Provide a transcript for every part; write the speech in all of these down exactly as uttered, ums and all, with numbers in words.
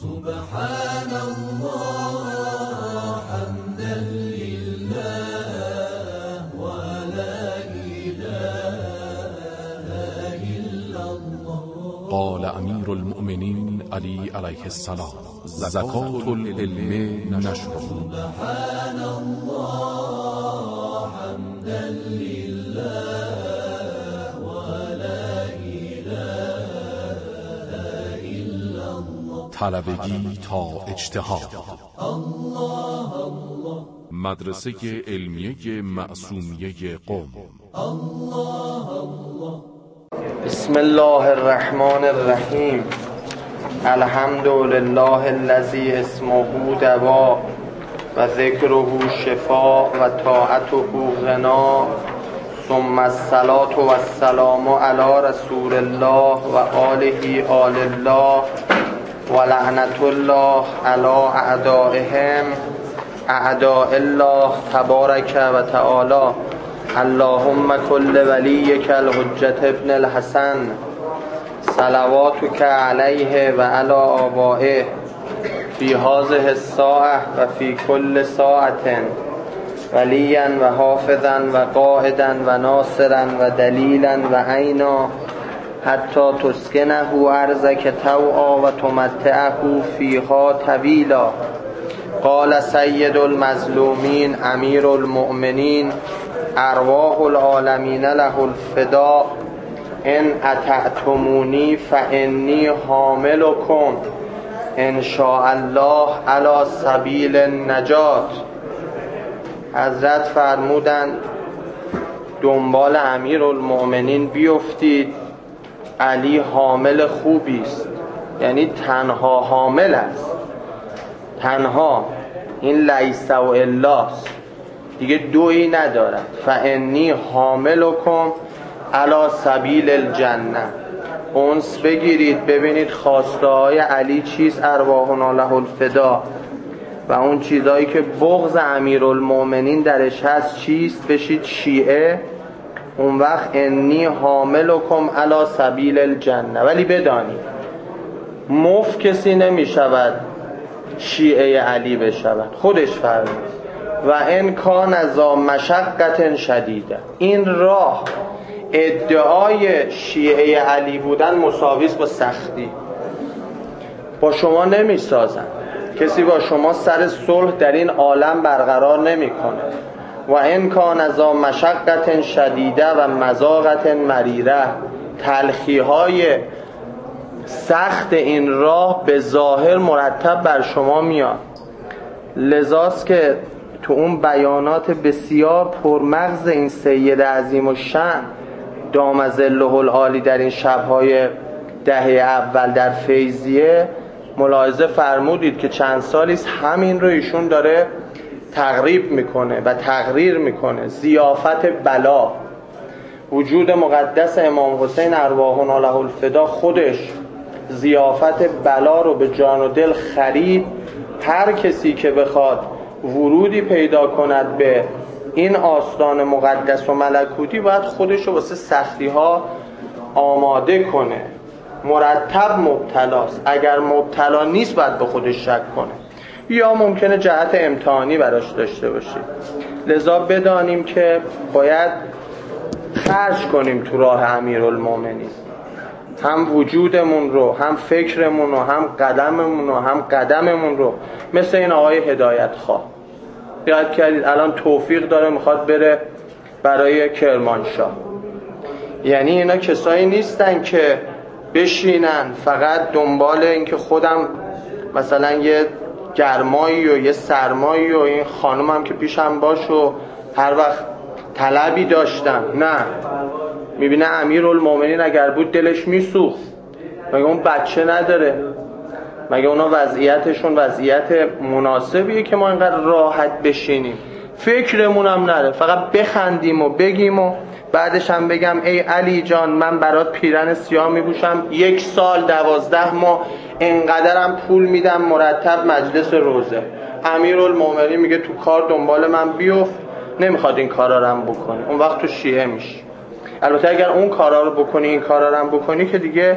سبحان الله حمدا لله ولا إله إلا الله. قال امیر المؤمنین علی علیه السلام: زکات العلم نشر. سبحان الله حمدا لله ولا إله إلا الله. طلبگی تا اجتهاد. الله الله. مدرسه علمیه معصومیه قم. الله الله. بسم الله الرحمن الرحیم. الحمد لله الذی اسمه دوا و ذکره شفا و طاعته غنا، ثم الصلاة و السلام علی رسول الله و آله آل الله و لعنت الله علی اعدائهم اعداء الله تبارک و تعالی. اللهم کل ولیک الحجة ابن الحسن صلواتک علیه و علی آبائه فی هذه الساعة و فی کل ساعة ولیا و حافظا و قائدا و ناصرا و دلیلا و عینا حتی تسکنه ارضک طوعا و تمتعه فیها طویلا. قال سید المظلومین امیر المؤمنین ارواح العالمین له الفداء ان اطعتمونی فانی حاملکم ان شاء الله علی سبیل النجات. حضرت فرمودند دنبال امیر المؤمنین بیفتید، علی حامل خوبی است، یعنی تنها حامل است، تنها، این لیس و الاست، دیگه دویی ندارد. فانی حاملکم علی سبیل الجنه. انس بگیرید ببینید خواسته های علی چیست، ارواحنا له الفدا، و اون چیزایی که بغض امیرالمؤمنین درش هست چیست، بشید شیعه. اون وقت انی حاملکم علی سبیل الجنه. ولی بدانید مفت کسی نمی شود شیعه علی بشود، خودش فرمود و ان کان ذا مشقة شدیده. این راه ادعای شیعه علی بودن مساوی است با سختی. با شما نمی سازن، کسی با شما سر صلح در این عالم برقرار نمی کنه. و ان کان ذا مشقة شدیده و مذاقة مریره. تلخی های سخت این راه به ظاهر مرتب بر شما میاد. لذاست که تو اون بیانات بسیار پرمغز این سید عظیم الشأن دام ظله العالی در این شب‌های دهه اول در فیضیه ملاحظه فرمودید که چند سالیست همین رو ایشون داره تقریب میکنه و تقریر میکنه. ضیافت بلا، وجود مقدس امام حسین ارواحنا له الفدا خودش ضیافت بلا رو به جان و دل خرید. هر کسی که بخواد ورودی پیدا کند به این آستان مقدس و ملکوتی باید خودش رو واسه سختی ها آماده کنه. مرتب مبتلاست، اگر مبتلا نیست باید به خودش شک کنه، یا ممکنه جهت امتحانی براش داشته باشه. لذا بدانیم که باید خرج کنیم تو راه امیرالمومنین، هم وجودمون رو، هم فکرمون رو، هم قدممون رو، هم قدممون رو. مثل این آقای هدایت خواه یاد کردید الان توفیق داره میخواد بره برای کرمانشاه. یعنی اینا کسایی نیستن که بشینن فقط دنبال این که خودم مثلا یه گرمایی و یه سرمایی و این خانومم که پیشم باش و هر وقت طلبی داشتم. نه، میبینه امیرالمومنین اگر بود دلش میسوخت. مگه اون بچه نداره؟ مگه اونا وضعیتشون وضعیت مناسبیه که ما اینقدر راحت بشینیم فکرمون هم نره، فقط بخندیم و بگیم و بعدش هم بگم ای علی جان من برات پیرن سیاه میپوشم، یک سال دوازده ماه اینقدرم پول میدم مرتب مجلس روزه. امیرالمومنین میگه تو کار دنبال من بیفت، نمیخواد این کارا رو هم بکنی. اون وقت تو شیعه میشی. البته اگر اون کارا رو بکنی این کارا رو هم بکنی که دیگه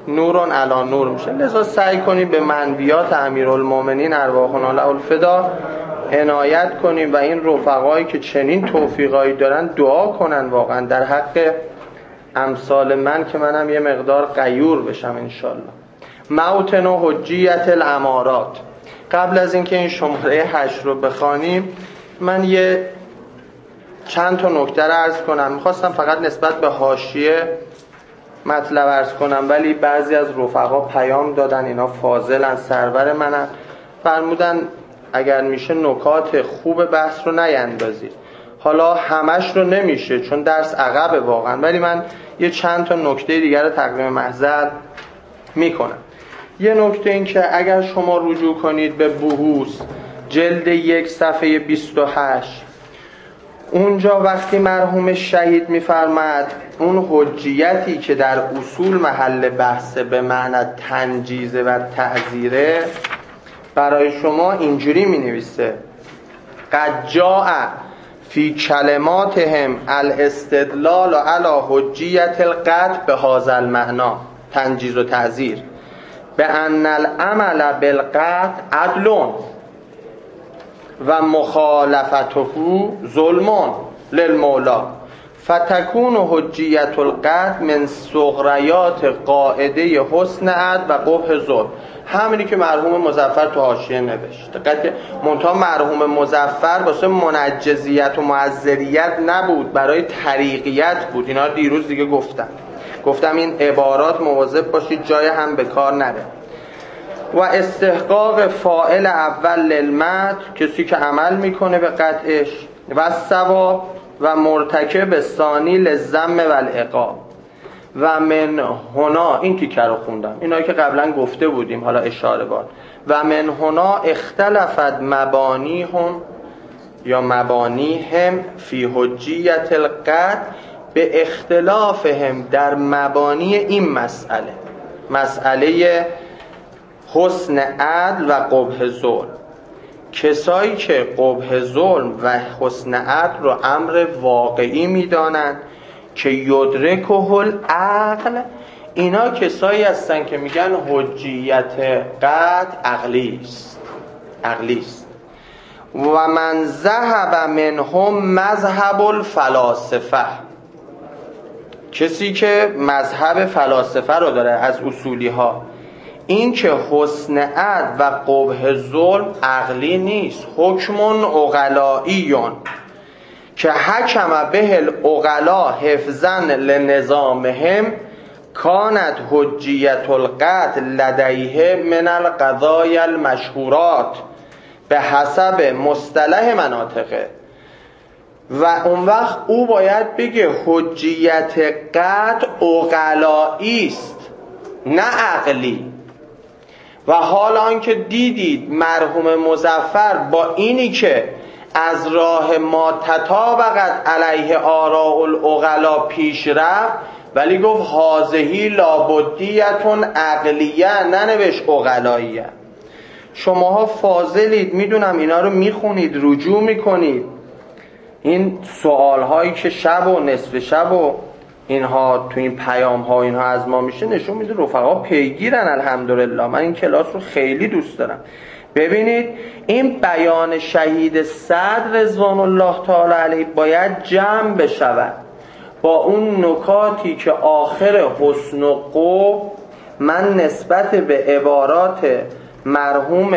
نورون علی نور میشه. لذا سعی کنیم به منویات امیرالمومنین ارواحنا له الفدا عنایت کنیم و این رفقایی که چنین توفیقایی دارن دعا کنن واقعا در حق امثال من که منم یه مقدار غیور بشم انشالله. موطن و حجیت الامارات. قبل از اینکه این شماره هشت رو بخوانیم من یه چند تا نکته رو عرض کنم. میخواستم فقط نسبت به حاشیه مطلب عرض کنم ولی بعضی از رفقا پیام دادن اینا فاضلن سرور منن، فرمودن اگر میشه نکات خوب بحث رو نیندازید. حالا همش رو نمیشه چون درس عقبه واقعا، ولی من یه چند تا نکته دیگر رو تقدیم محضر میکنم. یه نکته این که اگر شما رجوع کنید به بحوث جلد یک صفحه بیست و هشت، اونجا وقتی مرحوم شهید میفرماد اون حجیتی که در اصول محل بحثه به معنی تنجیزه و تعزیره، برای شما اینجوری می نویسه قد جاء فی کلماتهم الاستدلال علی حجیت القطع به هذا المعنی، تنجیز و تعزیر، به ان العمل بالقطع عدل و مخالفته ظلم للمولا فتکون حجیت القطع من صغریات قاعده حسن عدل و قبح ظلم. همینی که مرحوم مظفر تو حاشیه نوشت. دقت که منتها مرحوم مظفر واسه منجزیت و معذریت نبود، برای طریقیت بود. اینا دیروز دیگه گفتم گفتم این عبارات مواظب باشید جای هم به کار نره. و استحقاق فاعل اول للمد، کسی که عمل میکنه به قطعش، و ثواب و مرتکب ثانی للذم و العقاب. و من هنا، این تیکه رو خوندم، اینایی که قبلا گفته بودیم حالا اشاره باد. و من هنا اختلفت مبانیهم یا مبانیهم فی حجیت القطع، به اختلافهم در مبانی این مسئله، مسئله حسن عدل و قبح ظلم. کسایی که قبح ظلم و حسن عدل رو امر واقعی میدانند که یدرکه العقل، اینا کسایی هستن که میگن حجیت قطع عقلی است، عقلی است. و من ذهب منهم مذهب الفلاسفه، کسی که مذهب فلاسفه رو داره از اصولی ها، این که حسن عدل و قبح ظلم عقلی نیست، حکم عقلائیون که حکم به العقلا حفظا لنظامهم کانت حجیت القتل لدیه من القضایا المشهورات به حسب مصطلح مناطقه. و اون وقت او باید بگه حجیت قطع عقلایی است نه عقلی. و حالا آنکه دیدید مرحوم مظفر با اینی که از راه ما تطابقت علیه آراء العقلا پیش رفت، ولی گفت هازهی لابدیتون عقلیه، ننوشت عقلاییه. شماها فاضلید، میدونم اینا رو میخونید، رجوع میکنید. این سوال هایی که شب و نصف شب و اینها تو این پیام ها اینها از ما میشه نشون میده رفقا پیگیرن. الحمدلله من این کلاس رو خیلی دوست دارم. ببینید این بیان شهید صدر رضوان الله تعالی علیه باید جمع بشود با اون نکاتی که آخر حسن و قبح من نسبت به عبارات مرحوم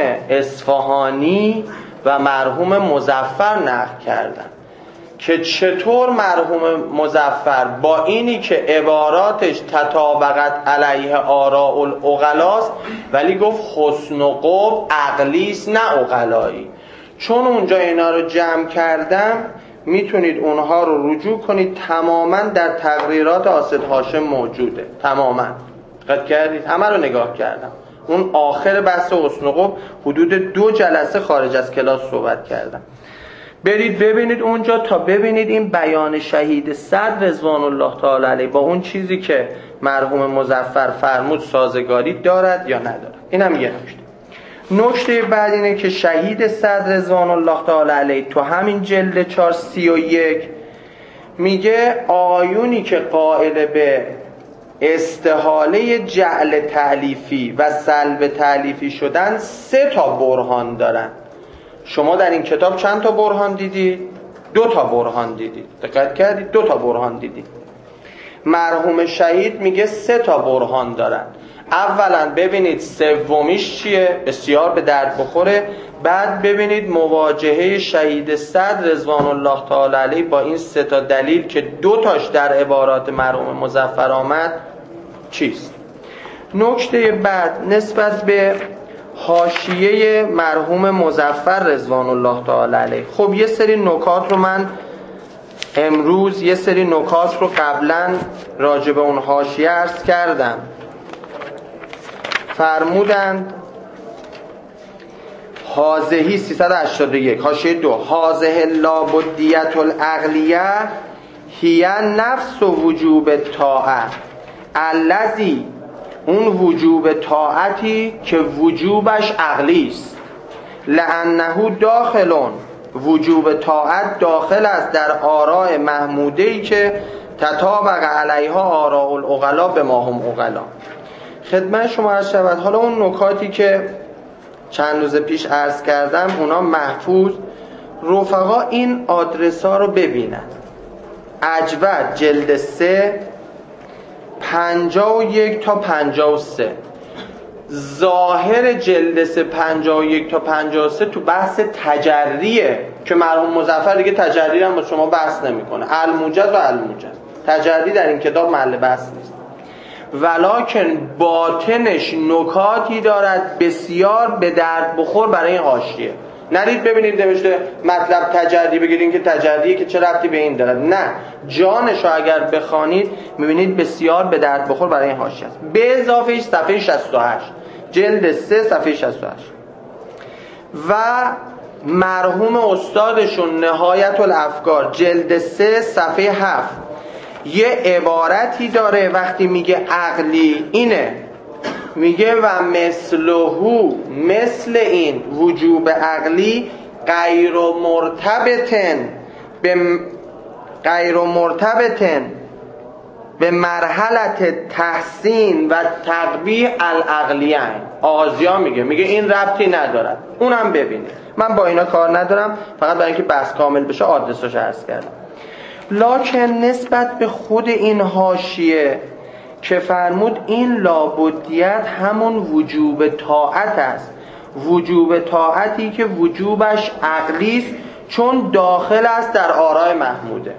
اصفهانی و مرحوم مظفر نقل کردم که چطور مرحوم مظفر با اینی که عباراتش تطابقت علیه آراء العقلاست ولی گفت حسن و قبح عقلیست نه عقلایی. چون اونجا اینا رو جمع کردم میتونید اونها رو رجوع کنید، تماما در تقریرات آسد هاشم موجوده، تماما دقت کردید، همه رو نگاه کردم. اون آخر بحث حسن و قبح حدود دو جلسه خارج از کلاس صحبت کردم. برید ببینید اونجا تا ببینید این بیان شهید صدر رضوان الله تعالی علیه با اون چیزی که مرحوم مظفر فرمود سازگاری دارد یا ندارد. اینم یه نکته. نکته بعد اینه که شهید صدر رضوان الله تعالی علیه تو همین جلد چهار سی و یک میگه آیونی که قائل به استحاله جعل تألیفی و سلب تألیفی شدن سه تا برهان دارن. شما در این کتاب چند تا برهان دیدید؟ دو تا برهان دیدید. دقت کردید؟ دو تا برهان دیدید. مرحوم شهید میگه سه تا برهان دارن. اولا ببینید سومیش چیه؟ بسیار به درد بخوره. بعد ببینید مواجهه شهید صدر رضوان الله تعالی علیه با این سه تا دلیل که دو تاش در عبارات مرحوم مظفر آمد چیست. نکته بعد نسبت به حاشیه مرحوم مظفر رضوان الله تعالی علیه. خب یه سری نکات رو من امروز یه سری نکات رو قبلا راجع به اون حاشیه عرض کردم. فرمودند هازهی سیصد و هشتاد و یک حاشیه دو هازه لابدیت العقلیه هی نفس و وجوب طاعه الذی اون وجوب طاعتی که وجوبش عقلی است لانه داخلون وجوب طاعت داخل است در آراء محموده‌ای که تطابق علیها آراء العقلا به ما هم عقلا. خدمت شما عرض شود حالا اون نکاتی که چند روز پیش عرض کردم اونا محفوظ. رفقا این آدرس ها رو ببینن. اجود جلد سه پنجاه و یک تا پنجاه و سه. ظاهر جلد سه پنجاه و یک تا پنجاه و سه تو بحث تجریه که مرحوم مظفر دیگه تجری هم با شما بحث نمیکنه. الموجز و الموجز تجری در این کتاب محل بحث نیست. ولکن باطنش نکاتی دارد بسیار به درد بخور برای این حاشیه. نرید ببینید نوشته مطلب تجری بگیرین که تجریه که چه ربطی به این دارد. نه، جانشو اگر بخوانید میبینید بسیار به درد بخور برای این حاشیه است. به اضافه صفحه شصت و هشت جلد سه صفحه شصت و هشت و مرحوم استادشون نهایت الافکار جلد سه صفحه هفت یه عبارتی داره وقتی میگه عقلی اینه، میگه و مثلهو مثل این وجوب عقلی غیر مرتبطن به غیر مرتبطن به مرحلت تحسین و تقبیح العقلیه. آغازیا میگه میگه این ربطی ندارد. اونم ببینید. من با اینا کار ندارم، فقط برای اینکه بحث کامل بشه آدرسش عرض کردم. لکن نسبت به خود این حاشیه که فرمود این لابدیت همون وجوب طاعت است، وجوب طاعتی که وجوبش عقلی است چون داخل است در آراء محموده.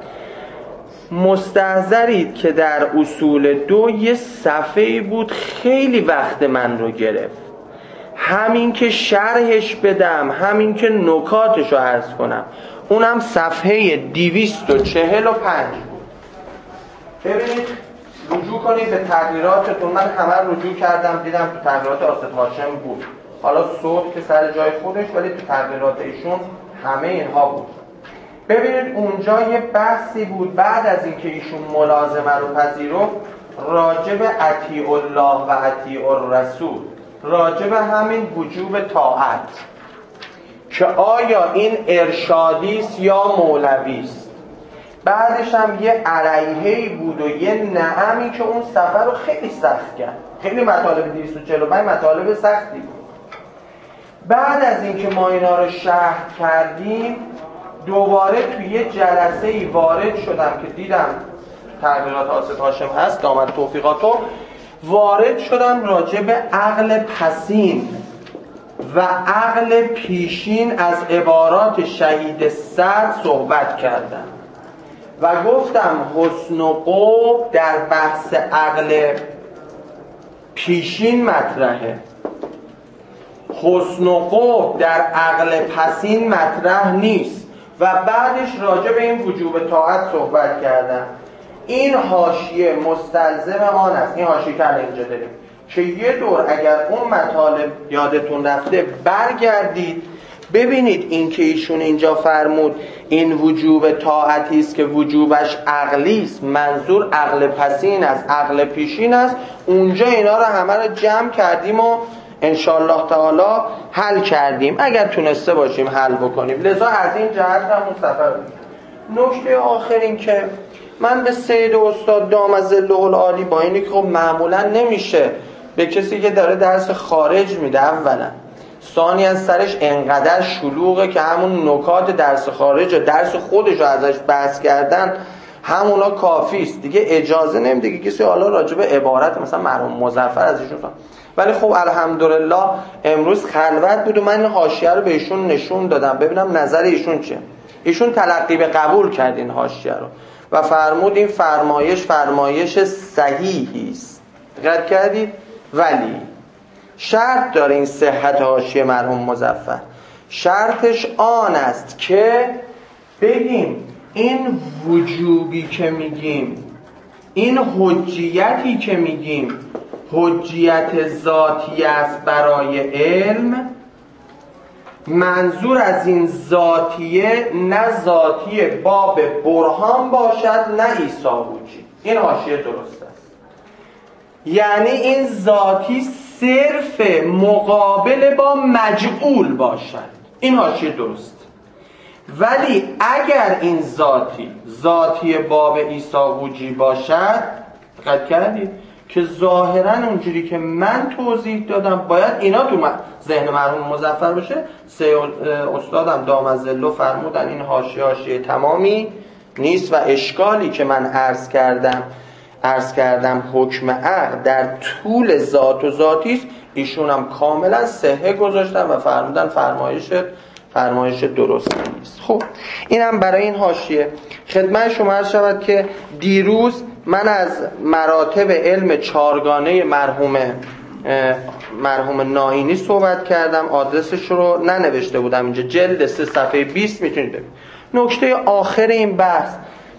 مستحضرید که در اصول دو یه صفحه‌ای بود خیلی وقت من رو گرفت، همین که شرحش بدم همین که نکاتش رو عرض کنم، اونم صفحه دویست و چهل و پنج بود. ببینید رجوع کنید به تغییراتتون. من همه رجوع کردم دیدم تو تغییرات آستد هاشم بود، حالا صوت که سر جای خودش ولی تو تغییرات ایشون همه اینها بود. ببینید اونجا یه بحثی بود بعد از اینکه ایشون ملازمه رو پذیرفت راجع به اطیع الله و اطیع الرسول، راجع به همین وجوب طاعت که آیا این ارشادی است یا مولوی است. بعدش هم یه علیهی بود و یه نعمی که اون سفر رو خیلی سخت کرد. خیلی مطالب دویست و چهل و پنج مطالب سختی بود. بعد از اینکه ما اینا رو شرح کردیم دوباره توی یه جلسه‌ای وارد شدم که دیدم تغییرات آصف هاشم هست دامن توفیقاتو، وارد شدم راجع به عقل پسین و عقل پیشین از عبارات شهید صدر صحبت کردم و گفتم حسن و قوب در بحث عقل پیشین مطرحه، حسن و قوب در عقل پسین مطرح نیست و بعدش راجع به این وجوب طاعت صحبت کردم. این حاشیه مستلزم آن است، این حاشیه که اینجا داریم که یه دور اگر اون مطالب یادتون رفته برگردید ببینید این که ایشون اینجا فرمود این وجوب طاعتی است که وجوبش عقلی است، منظور عقل پسین است، عقل پیشین است. اونجا اینا رو همه رو جمع کردیم و انشاءالله تعالی حل کردیم اگر تونسته باشیم حل بکنیم. لذا از این جهت هم مستفر. نکته آخر این که من به سید استاد دامظله العالی با اینی که خب معمولا نمیشه به کسی که داره درس خارج میده اولا، ثانی از سرش انقدر شلوغه که همون نکات درس خارج و درس خودش رو ازش بحث کردن همونا کافیست دیگه، اجازه نمیده که کسی حالا راجع به عبارت مثلا مرحوم مظفر از ایشون فهم. ولی خب الحمدلله امروز خلوت بود و من این حاشیه رو به ایشون نشون دادم ببینم نظر ایشون چیه. ایشون تلقی به قبول کرد این حاشیه رو و فرمود این فرمایش فرمایش صحیحی است. دقت کردید؟ ولی شرط داره این صحت حاشیه مرحوم مظفر. شرطش آن است که بگیم این وجوبی که میگیم، این حجیتی که میگیم حجیت ذاتی است برای علم، منظور از این ذاتیه نه ذاتی باب برهان باشد نه ایثاوجی. این حاشیه درست است. یعنی این ذاتی صرف مقابل با مجعول باشد. این حاشیه درست. ولی اگر این ذاتی ذاتی باب ایثاوجی باشد، دقت کردید که ظاهرا اونجوری که من توضیح دادم باید اینا تو ذهن مرحوم مظفر باشه. سه استادم دامظله فرمودن این حاشیه حاشیه تمامی نیست و اشکالی که من عرض کردم عرض کردم حکم عقل در طول ذات و ذاتی است، ایشون هم کاملا صحه گذاشتن و فرمودن فرمایش فرمایش درست نیست. خب اینم برای این حاشیه. خدمت شما عرض شود که دیروز من از مراتب علم چارگانه مرحوم مرحوم ناینی صحبت کردم. آدرسش رو ننوشته بودم اینجا، جلد سه صفحه بیست میتونید ببینید. نکته آخر این بحث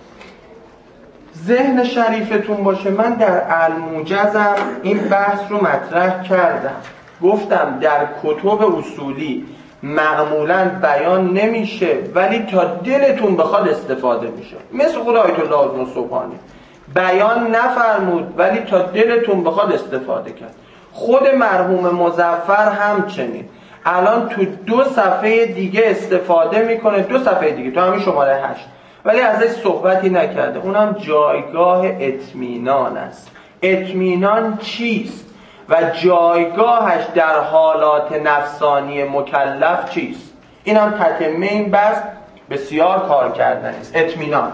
ذهن شریفتون باشه، من در الموجزم این بحث رو مطرح کردم. گفتم در کتب اصولی معمولا بیان نمیشه ولی تا دلتون بخواد استفاده میشه. مثل خود آیت الله آزمون صبحانی بیان نفرمود ولی تا دلتون بخواد استفاده کرد. خود مرحوم مظفر همچنین الان تو دو صفحه دیگه استفاده میکنه، دو صفحه دیگه تو همین شماره هشت، ولی ازش صحبتی نکرده. اونم جایگاه اطمینان است. اطمینان چیست و جایگاهش در حالات نفسانی مکلف چیست؟ این هم تتمه این بحث بسیار کار کردن است. اطمینان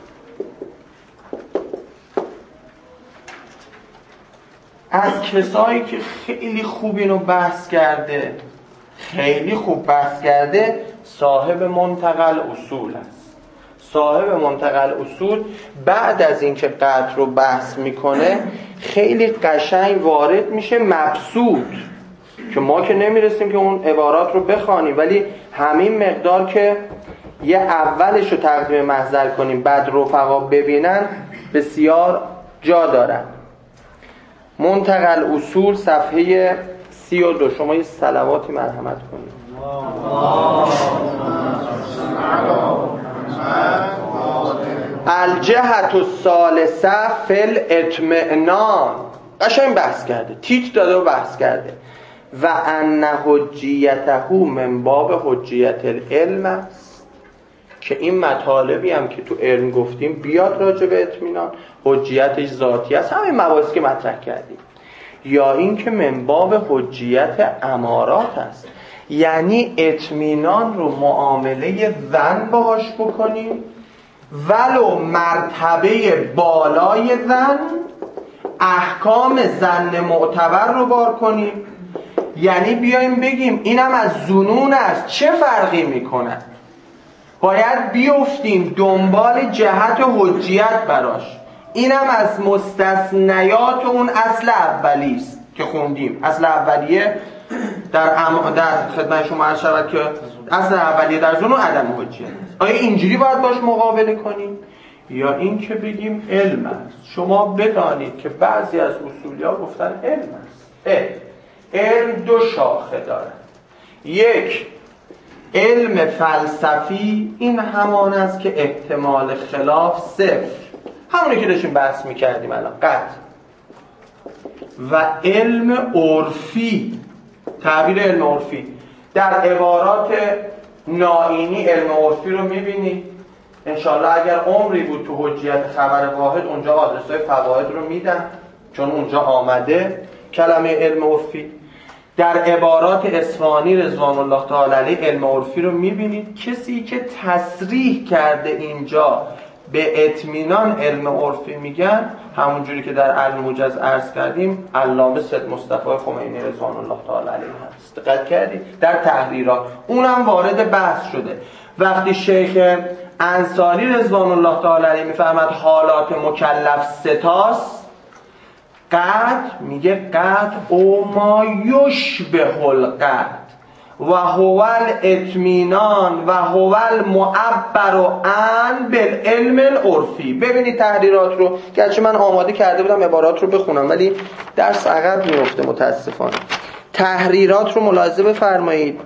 از کسایی که خیلی خوب اینو بحث کرده، خیلی خوب بحث کرده، صاحب منتقل اصول است. صاحب منتقل اصول بعد از اینکه قطع رو بحث میکنه خیلی قشنگ وارد میشه مبسوط، که ما که نمیرسیم که اون عبارات رو بخوانیم، ولی همین مقدار که یه اولش رو تقدیم محضر کنیم بعد رفقا ببینن بسیار جا دارن. منتقل اصول صفحه سی و دو. شما یه صلواتی مرحمت کنید. الجهت الثالثه فی الاطمئنان. قشنگ بحث کرده، تیت داده و بحث کرده. و ان حجیته من باب حجیت العلم است، که این مطالبی هم که تو علم گفتیم بیاد راجع به اطمینان، حجیتش ذاتی است، همین مباحثی که مطرح کردیم. یا این که من باب حجیت امارات است، یعنی اطمینان رو معامله ظن باهاش بکنیم، ولو مرتبه بالای ظن احکام ظن معتبر رو بار کنیم. یعنی بیایم بگیم اینم از ظنون است، چه فرقی میکنه؟ باید بیفتیم دنبال جهت حجیت براش. اینم از مستثنیات اون اصل اولی است که خوندیم. اصل اولیه در ام... در خدمت شما عرض شود که اصل اولیه در ظنون عدم حجیت. آیا اینجوری باید باش مقابله کنیم یا این که بگیم علم است؟ شما بدانید که بعضی از اصولیا گفتن علم است. علم علم دو شاخه داره. یک علم فلسفی، این همان است که احتمال خلاف صفر، همونی که داشتیم بحث میکردیم الان، قطع. و علم عرفی، تعبیر علم عرفی در عبارات ناینی علم عرفی رو میبینید انشالله اگر عمری بود تو حجیت خبر واحد اونجا آدرس‌های فواید رو میدن، چون اونجا آمده کلمه علم عرفی. در عبارات اصفهانی رضوان الله تعالی علیه علم عرفی رو میبینید. کسی که تصریح کرده اینجا به اطمینان علم عرفی میگن، همونجوری که در الموجز عرض کردیم علامه سید مصطفی خمینی رضوان الله تعالی علیه هست. دقت کردید در تحریرات اونم وارد بحث شده. وقتی شیخ انصاری رضوان الله تعالی علیه میفرماد حالات مکلف ستاست، قطع میگه قطع او ما یشبه القطع و هو الاطمینان و هو المعبر عن بالعلم العرفی. ببینید تحریرات رو، گرچه من آماده کرده بودم عبارات رو بخونم ولی درس عقب میفته متاسفانه. تحریرات رو ملاحظه بفرمایید،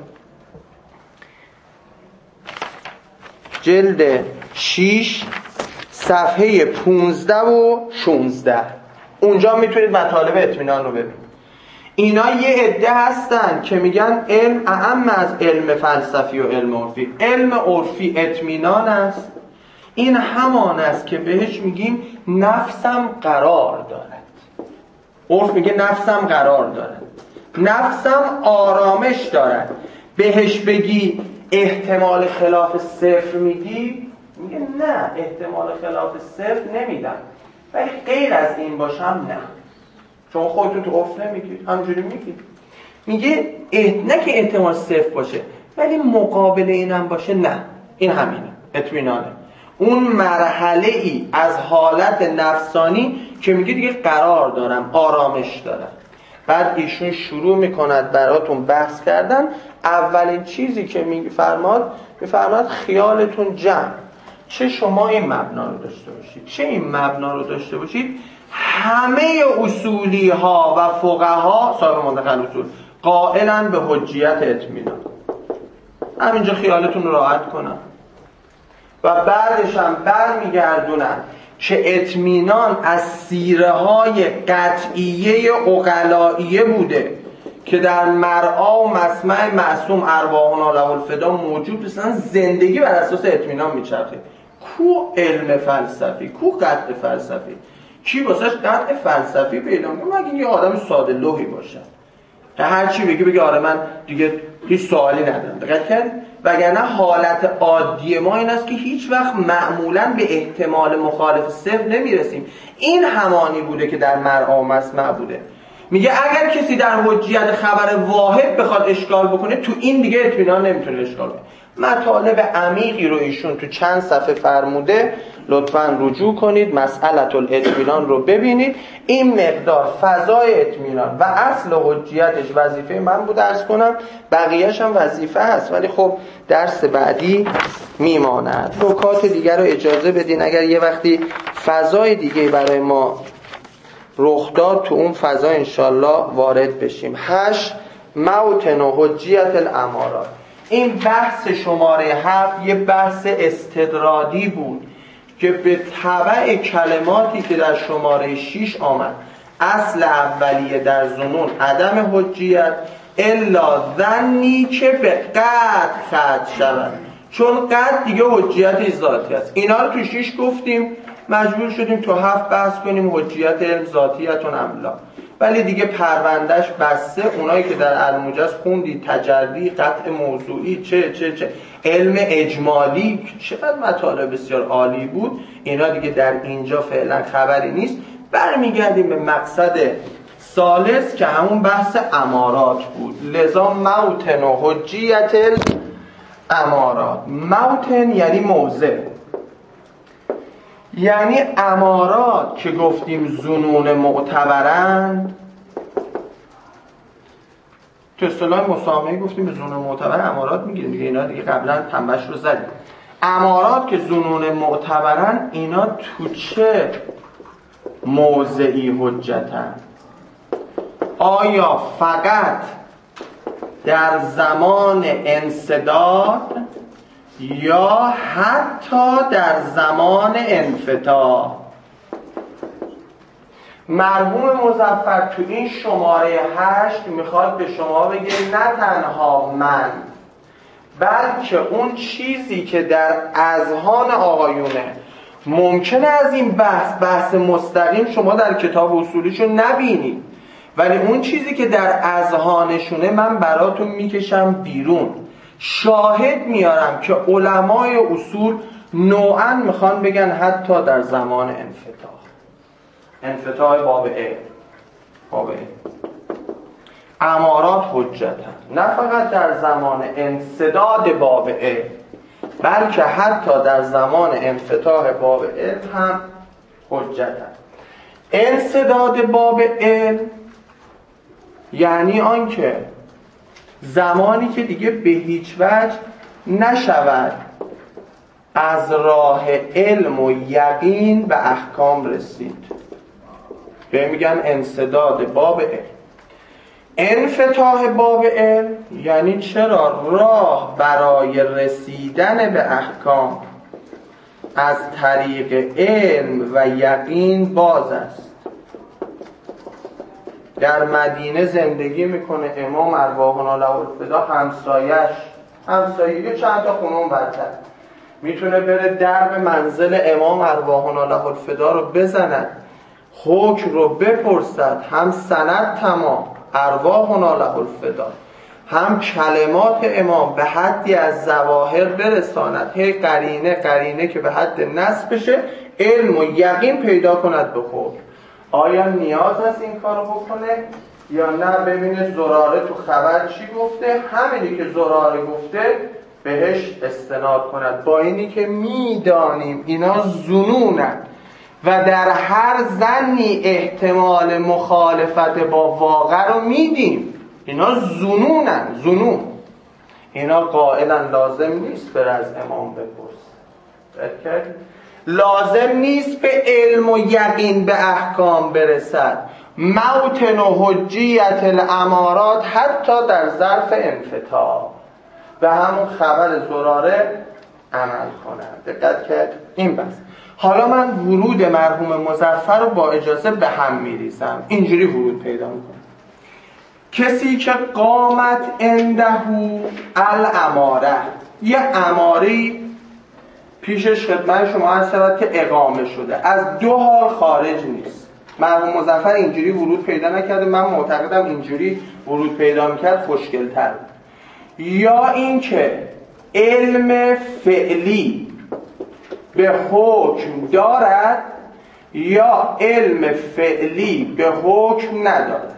جلد شش صفحه پونزده و شانزده، اونجا میتونید مطالب اطمینان رو ببینید. اینا یه عده هستن که میگن علم اعم از علم فلسفی و علم عرفی. علم عرفی اطمینان است، این همان است که بهش میگیم نفسم قرار دارد. عرف میگه نفسم قرار دارد، نفسم آرامش دارد. بهش بگی احتمال خلاف صفر میگی، میگه نه احتمال خلاف صفر نمیدم، ولی غیر از این باشم نه، چون خودتون تو عرف نمیگید، همجوری میگید. میگه نه که احتمال صفر باشه ولی مقابل اینم باشه، نه این همینه، اطمینانه. اون مرحله ای از حالت نفسانی که میگه دیگه قرار دارم، آرامش دارم. بعد ایشون شروع میکند براتون بحث کردن. اولین چیزی که میفرماد میفرماد خیالتون جمع، چه شما این مبنا رو داشته باشید چه این مبنا رو داشته باشید، همه اصولی ها و فقها صاحب منتقل اصول قائلن به حجیت اطمینان. همینجا خیالتون رو راحت کنن و بعدش هم برمیگردونن که اطمینان از سیره های قطعیه عقلائیه بوده که در مرعا و مسمع معصوم ارواحنا له الفدا موجود هستن. زندگی بر اساس اطمینان میچرخه. کو علم فلسفی، کو قطع فلسفی؟ کی واسش قطع فلسفی پیدا میکنه؟ مگه یه آدم ساده لوحی باشه که هر چی بگی بگی آره من دیگه هیچ سوالی ندارم. دقت کرد؟ وگرنه حالت عادی ما این است که هیچ وقت معمولاً به احتمال مخالف صفر نمیرسیم. این همانی بوده که در مرعا و مسمع بوده. میگه اگر کسی در حجیت خبر واحد بخواد اشکال بکنه، تو این دیگه اطمینان نمیتونه اشکال کنه. مطالب عمیقی رو ایشون تو چند صفحه فرموده، لطفاً رجوع کنید، مسئلة الاطمینان رو ببینید. این مقدار فضای اطمینان و اصل حجیتش وظیفه من بود درس کنم، بقیه‌اش هم وظیفه هست ولی خب درس بعدی میماند. نکات دیگر رو اجازه بدین اگر یه وقتی فضای دیگه برای ما رخ داد تو اون فضا انشالله وارد بشیم. هشت موطن و حجیت الامارات. این بحث شماره هفت یه بحث استدرادی بود که به تبع کلماتی که در شماره شش آمد. اصل اولیه در ظنون عدم حجیت الا ظنی که به قطع ختم شود، چون قطع دیگه حجیت ذاتی است. اینا رو تو شش گفتیم، مجبور شدیم تو هفت بحث کنیم حجیت علم ذاتیتون املا، ولی دیگه پروندهش بسته. اونایی که در الموجز خوندی تجلی، قطع موضوعی، چه چه چه علم اجمالی، چقدر مطالب بسیار عالی بود، اینا دیگه در اینجا فعلا خبری نیست. برمیگردیم به مقصد ثالث که همون بحث امارات بود. لذا موطن و حجیت الامارات. موطن یعنی موضع، یعنی امارات که گفتیم ظنون معتبرند. تو اصطلاح مسامحه گفتیم به ظنون معتبر امارات میگیریم دیگه، اینا دیگه قبلا تنبش رو زدیم. امارات که ظنون معتبرند، اینا تو چه موضعی حجتن؟ آیا فقط در زمان انسداد یا حتی در زمان انفتاح؟ مرحوم مظفر تو این شماره هشت میخواد به شما بگه نه تنها من بلکه اون چیزی که در اذهان آقایونه ممکنه از این بحث بحث مستقیم شما در کتاب اصولیشو نبینید، ولی اون چیزی که در اذهانشونه من براتون میکشم بیرون، شاهد میارم که علمای اصول نوعا میخوان بگن حتی در زمان انفتاح انفتاح باب علم باب علم امارات حجتن، نه فقط در زمان انسداد باب علم بلکه حتی در زمان انفتاح باب علم هم حجتن. انسداد باب علم یعنی آنکه زمانی که دیگه به هیچ وجه نشود از راه علم و یقین به احکام رسید، به میگن انسداد باب علم. انفتاح باب علم یعنی چرا راه برای رسیدن به احکام از طریق علم و یقین باز است. در مدینه زندگی میکنه امام ارواحنا له الفدا، همسایش همسایه چند تا خونه برتر میتونه بره درب منزل امام ارواحنا له الفدا رو بزند، حکم رو بپرسد، هم سند تمام ارواحنا له الفدا، هم کلمات امام به حدی از ظواهر برساند، هی قرینه قرینه که به حد نص بشه، علم و یقین پیدا کند به حکم. آیا نیاز است این کارو بکنه یا نه ببینه زراره تو خبر چی گفته، همینی که زراره گفته بهش استناد کند، با اینی که میدانیم اینا ظنونن و در هر ظنی احتمال مخالفت با واقع رو میدیم. اینا ظنونن، ظنون. اینا قائلا لازم نیست بر از امام بپرس، لازم نیست به علم و یقین به احکام برسد. موطن و حجیت الامارات حتی در ظرف انفتاح به همون خبر زراره عمل کنند. دقت کرد؟ این بس. حالا من ورود مرحوم مظفر رو با اجازه به هم میریزم، اینجوری ورود پیدا میکنم. کسی که قامت اندهو الاماره، یه اماری پیشش خدمت شما عرض شود که اقامه شده، از دو حال خارج نیست. مرحوم مظفر اینجوری ورود پیدا نکرده، من معتقدم اینجوری ورود پیدا میکرد خوشگل‌تر. یا اینکه علم فعلی به حکم دارد یا علم فعلی به حکم ندارد.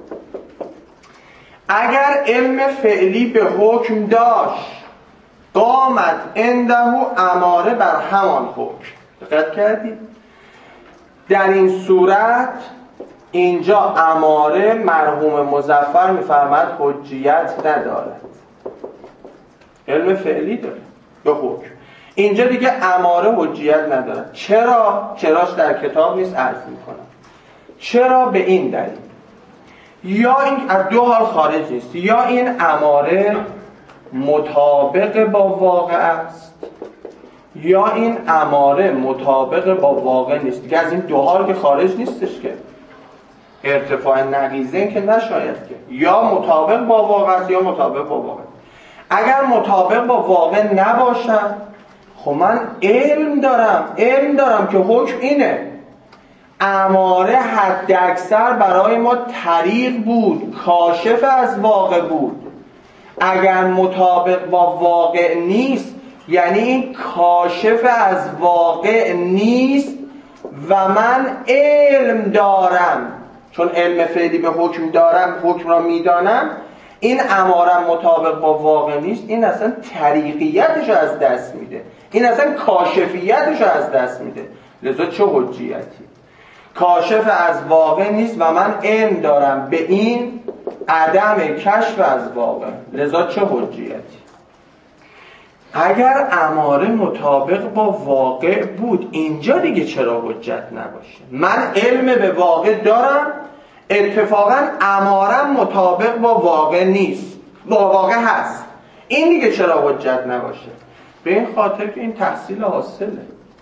اگر علم فعلی به حکم داشت قامت اندهو اماره بر همان حکم. دقت کردید؟ در این صورت اینجا اماره مرحوم مظفر میفرماد حجیت ندارد، علم فعلی داره به حکم. اینجا دیگه اماره حجیت ندارد. چرا؟ چراش در کتاب نیست، عرض میکنم. چرا؟ به این دلیل، یا این از دو حال خارج نیست، یا این اماره مطابق با واقع است یا این اماره مطابق با واقع نیست. دیگه از این دو حال که خارج نیستش که ارتفاع نقیضین که نشاید که، یا مطابق با واقع است یا مطابق با واقع. اگر مطابق با واقع نباشم، خب من علم دارم علم دارم که حکم اینه. اماره حد اکثر برای ما طریق بود، کاشف از واقع بود. اگر مطابق با واقع نیست یعنی این کاشف از واقع نیست و من علم دارم، چون علم فعلی به حکم دارم، حکم را میدانم، این امارم مطابق با واقع نیست، این اصلا طریقیتش رو از دست میده، این اصلا کاشفیتش رو از دست میده. لذا چه حجیتی؟ کاشف از واقع نیست و من علم دارم به این عدم کشف از واقع، لذا چه حجیتی؟ اگر اماره مطابق با واقع بود، اینجا دیگه چرا حجت نباشه؟ من علم به واقع دارم، اتفاقا امارم مطابق با واقع نیست، با واقع هست، این دیگه چرا حجت نباشه؟ به این خاطر که این تحصیل حاصله،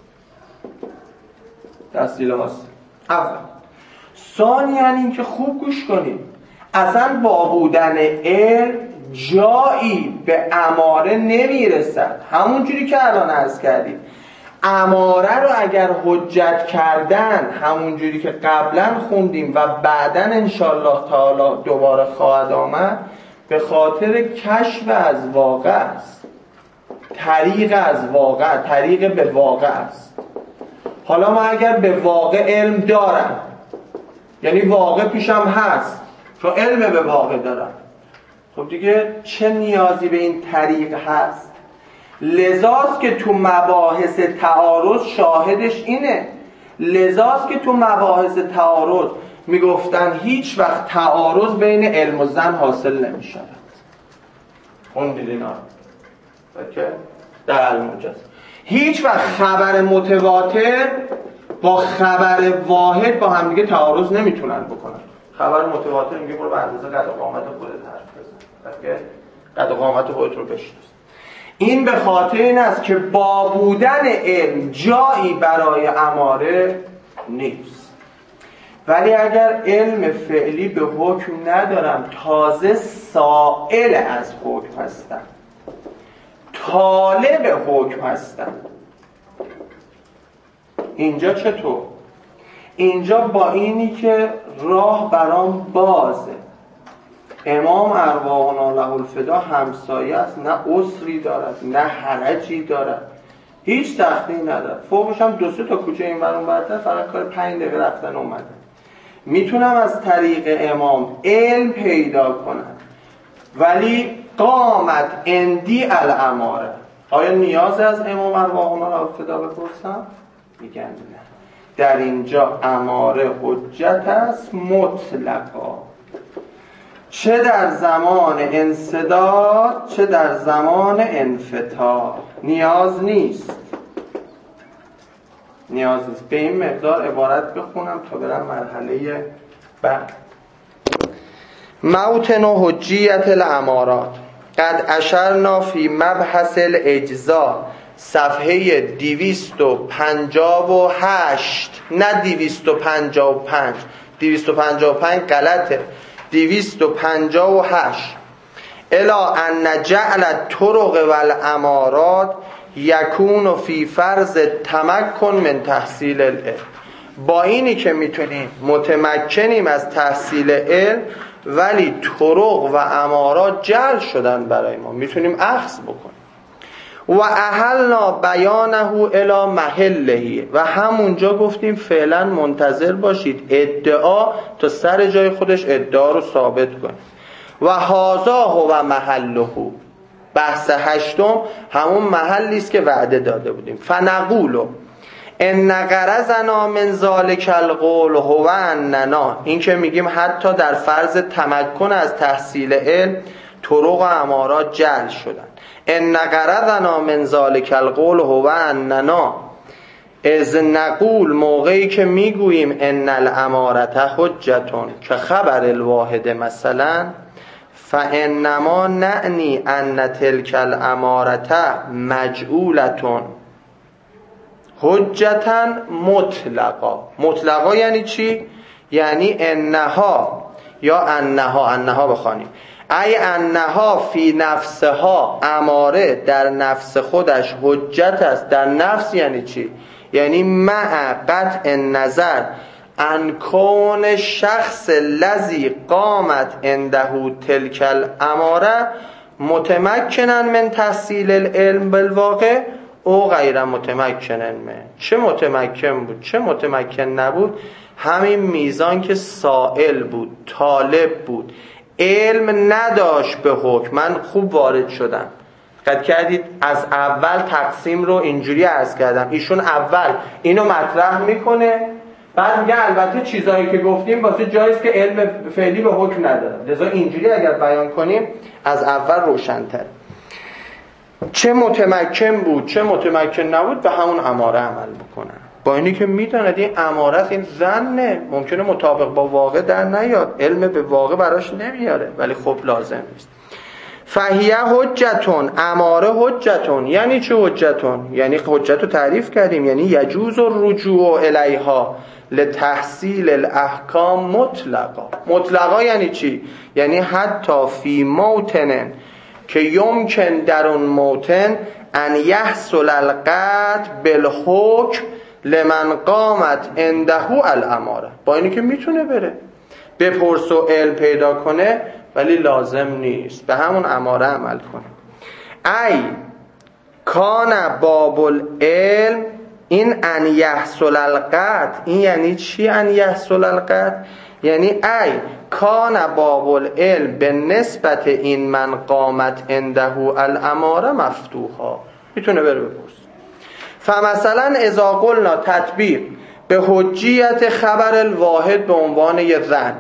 تحصیل حاصل. اول. ثانیاً این که خوب گوش کنید، اصلا با بودن علم جایی به اماره نمیرسد. همون جوری که الان عرض کردیم اماره رو اگر حجت کردن، همون جوری که قبلا خوندیم و بعداً انشالله تعالی دوباره خواهد آمد، به خاطر کشف از واقع است، طریق از واقع، طریق به واقع است. حالا ما اگر به واقع علم دارم، یعنی واقع پیشم هست، چون علم به واقع دارم، خب دیگه چه نیازی به این طریق هست؟ لذاست که تو مباحث تعارض شاهدش اینه. لذاست که تو مباحث تعارض میگفتن هیچ وقت تعارض بین علم و زن حاصل نمیشه. اون دیدین ها که در المجاز هیچ وقت خبر متواتر با خبر واحد با هم دیگه تعارض نمیتونن بکنن. خبر متواتر میگه برو به اندازه قد و قامت خودت حرف بزن، که قد و قامت خودت رو بشناس. این به خاطر این است که با بودن علم جایی برای اماره نیست. ولی اگر علم فعلی به حکم ندارم، تازه سائل از حکم هستم، طالب حکم هستم، اینجا چطور؟ اینجا با اینی که راه برام بازه، امام ارواحنا له الفدا همسایه است، نه عسری دارد نه حرجی دارد، هیچ تختی ندارد، فوقش هم دو سه تا کوچه این ور اون ورتر، فقط کار پنج دقیقه رفتن اومده. میتونم از طریق امام علم پیدا کنم، ولی قامت اندی الاماره. آیا نیاز از امام ارواحنا له الفدا بپرسم؟ میگن نه. در اینجا اماره حجت است مطلقا، چه در زمان انسداد چه در زمان انفتاح. نیاز نیست، نیاز نیست. به این مقدار عبارت بخونم تا برم مرحله بعد. موطن و حجیت الامارات قد اشرنا فی مبحث الاجزا، صفحه دویست و پنجاه و هشت، نه دویست و پنجاه و پنج، دویست و پنجاه و پنج غلطه، دویست و پنجاه و هشت. الا ان جعل الطرق والامارات یکون فی فرض تمکن من تحصیل العلم. با اینی که میتونیم متمکنیم از تحصیل علم، ولی طرق و امارات جعل شدن برای ما، میتونیم اخذ بکنیم. و اهلنا بیانه الی محله، و همونجا گفتیم فعلا منتظر باشید ادعا تا سر جای خودش ادعا رو ثابت کنید. و هذا هو محله، بحث هشتم همون محلی است که وعده داده بودیم. فنقول ان غرضنا من ذلک القول هو اننا، این که میگیم حتی در فرض تمکن از تحصیل علم طرق و امارات جعل شدن. ان غرضنا من ذلک القول هو اننا، از نقول موقعی که میگوییم ان الامارت حجتون که خبر الواحد مثلا، فانما نعنی ان تلک الامارت مجعولتون حجتا مطلقا. مطلقا یعنی چی؟ یعنی انها، یا انها، انها بخوانیم، ای انها فی نفسها، اماره در نفس خودش حجت است. در نفس یعنی چی؟ یعنی مع قطع نظر ان کون شخص لذی قامت عنده تلک الاماره متمکنن من تحصیل العلم بالواقع او غیر متمکنن من. چه متمکن بود چه متمکن نبود، همین میزان که سائل بود، طالب بود، علم نداشت به حکم. من خوب وارد شدم، قد کردید از اول تقسیم رو اینجوری عرض کردم. ایشون اول اینو مطرح میکنه، بعد میگه البته چیزایی که گفتیم واسه جاییست که علم فعلی به حکم نداره، لذا اینجوری اگر بیان کنیم از اول روشن‌تر. چه متمکن بود چه متمکن نبود به همون اماره عمل بکنن، با اینی که میداند این اماره این ظنه، ممکنه مطابق با واقع در نیاد، علم به واقع براش نمیاره، ولی خب لازم نیست. فهیه حجتون، اماره حجتون. یعنی چه حجتون؟ یعنی حجت رو تعریف کردیم، یعنی یجوز الرجوع الیها لتحصیل الاحکام مطلقا. مطلقا یعنی چی؟ یعنی حتی فی موطن که یمکن در اون موطن ان یحصل القطع بالحکم لمن قامت عنده الاماره. با اینی که میتونه بره بپرس و علم پیدا کنه ولی لازم نیست، به همون اماره عمل کنه. ای کان باب العلم این ان یحصل القطع. این یعنی چی ان یحصل القطع؟ یعنی ای کان باب العلم به نسبت این من قامت عنده الاماره مفتوحا، میتونه بره بپرس. فمثلا اذا قلنا تطبیق به حجیت خبر الواحد به عنوان یه ظن،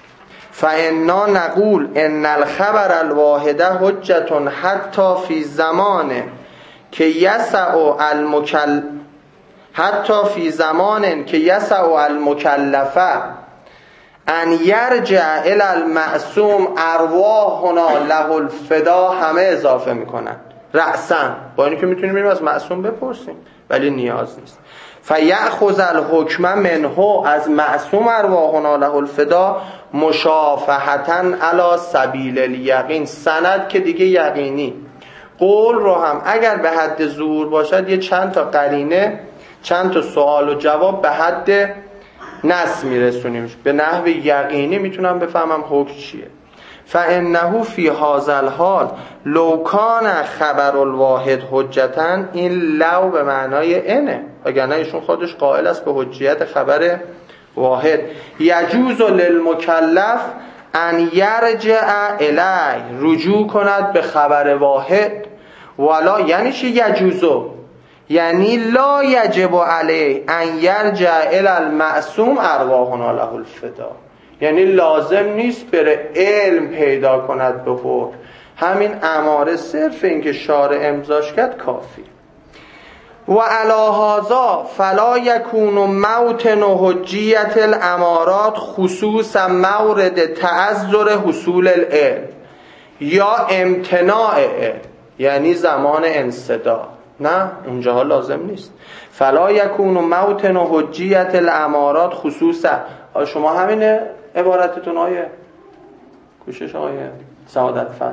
فانا نقول ان الخبر الواحد حجت حتی فی زمان که یسع المکل حتی فی زمان که یسع المکلفه ان یرجع الی المعصوم ارواحنا له الفدا. همه اضافه میکنن رأسا، با اینکه میتونیم بریم از معصوم بپرسیم ولی نیاز نیست. فیأخذ الحکم منه، از معصوم ارواحنا له الفدا مشافهةً علی سبیل الیقین. سند که دیگه یقینی. قول رو هم اگر به حد ظهور باشد یه چند تا قرینه، چند تا سوال و جواب به حد نص میرسونیمش، به نحو یقینی میتونم بفهمم حکم چیه. فانه فی هذا الحال لو کان خبر الواحد حجتاً، این لو به معنای انه، وگرنه ایشون خودش قائل است به حجیت خبر واحد. یجوز للمکلف ان یرجع الی، رجوع کند به خبر واحد. ولا یعنی چی یجوزو؟ یعنی لا یجب علیه ان یرجع الی المعصوم ارواحنا له الفدا. یعنی لازم نیست بره علم پیدا کند به حکم، همین اماره صرف این که شارع امضاش کرد کافی. و علی هذا فلا یکون موطن حجیت الامارات خصوصا مورد تعذر حصول العلم یا امتناع علم، یعنی زمان انصداع. نه اونجاها لازم نیست. فلا یکون موطن حجیت الامارات خصوصا. شما همین عبارتتون آیه کوشش آیه سعادت فر